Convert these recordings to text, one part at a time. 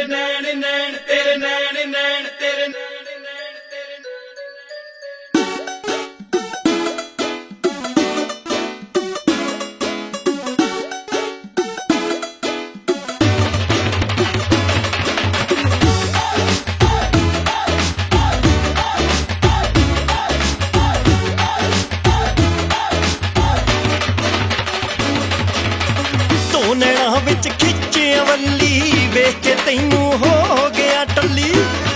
नैन नैन तेरे नैन नैन तेरे नैन नैन तेरे नैना विच खिच्चिया वल्ली वेख के तैनू हो गया टल्ली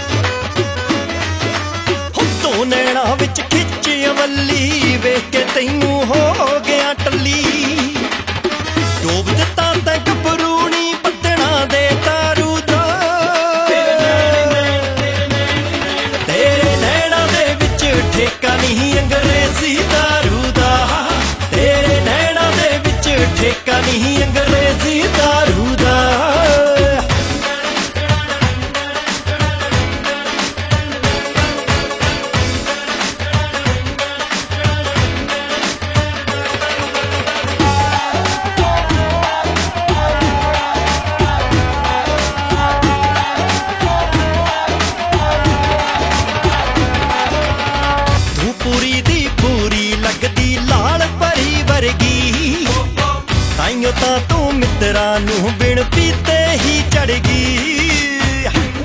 तो नैना विच खिच्चिया वल्ली वेख के तैनू हो गया टल्ली डोब दिता तैं गभरूनी पत्तणा दे तारू दा तेरे नैना दे विच ठेका नहीं अंग्रेजी दारू दा तेरे नैना दे विच ठेका नहीं अंग्रेजी दारू दा तू पूरी दी पूरी लगदी लाल परी वर्गी ताइयों तां तू मित्रा नू बिन पीते ही चढ़ गई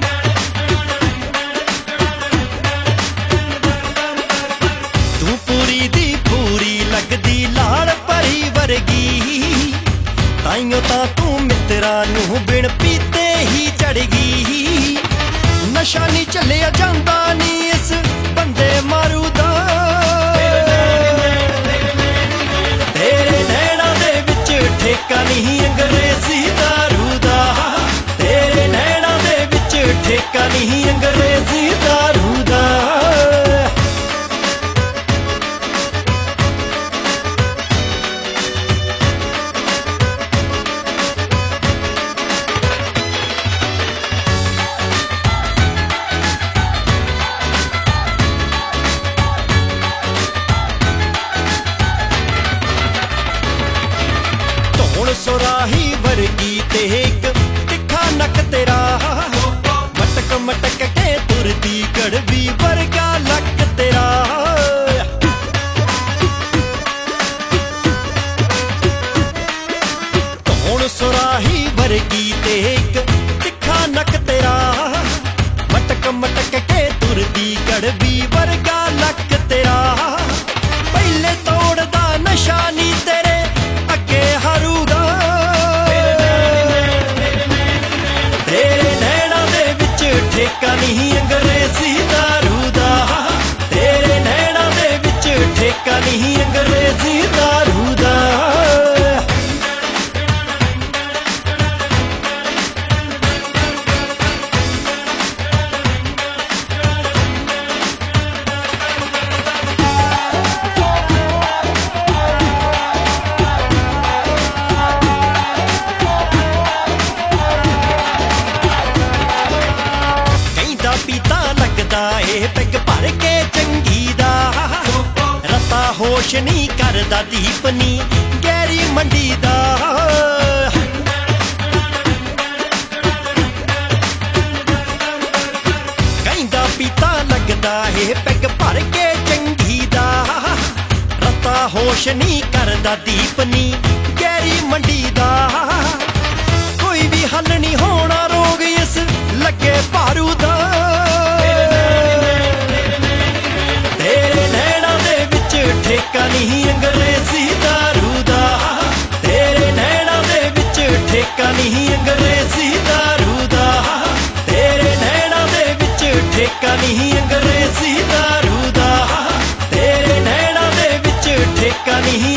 तू पूरी दी पूरी लगदी लाल परी वर्गी ताइयों तां तू मित्रा नू बिन पीते ही चढ़ गई नशा नहीं चलिया जांदा नी इस बंदे मारू दा तेरे नैना दे विच ठेका नहीं अंग्रेजी दारू दा तेरे नैना दे विच ठेका नहीं अंग्रेजी दारू दा सुराही वर्गी ते एक तिखा नक तेरा मटक मटक के तुरदी कड़वी वर्गा लक तेरा कौन सुराही वर्गी ते एक तिखा नक तेरा मटक मटक के तुरदी कड़वी वर्गा लक तेरा पहले तोड़दा नशा नी तेरे अगे हरूगा ठेका नहीं अंग्रेजी दारू दा तेरे नैना दे विच ठेका नहीं अंग्रेजी दारू दा पीता लगदा ए पैग भर के चंगी दा रता होश नहीं करदा दीपनी गहरी मंडी दा कहंदा पीता लगदा ए पैग भर के चंगी दा रता होश नहीं करदा दीपनी गहरी मंडी दा कोई भी हल नहीं होना रोग इस लगे भारू दा ठेका नहीं अंग्रेजी दारू दा तेरे नैना दे विच ठेका नहीं अंग्रेजी दारू दा तेरे नैना दे विच ठेका नहीं अंग्रेजी दारू दा तेरे नैना दे विच ठेका नहीं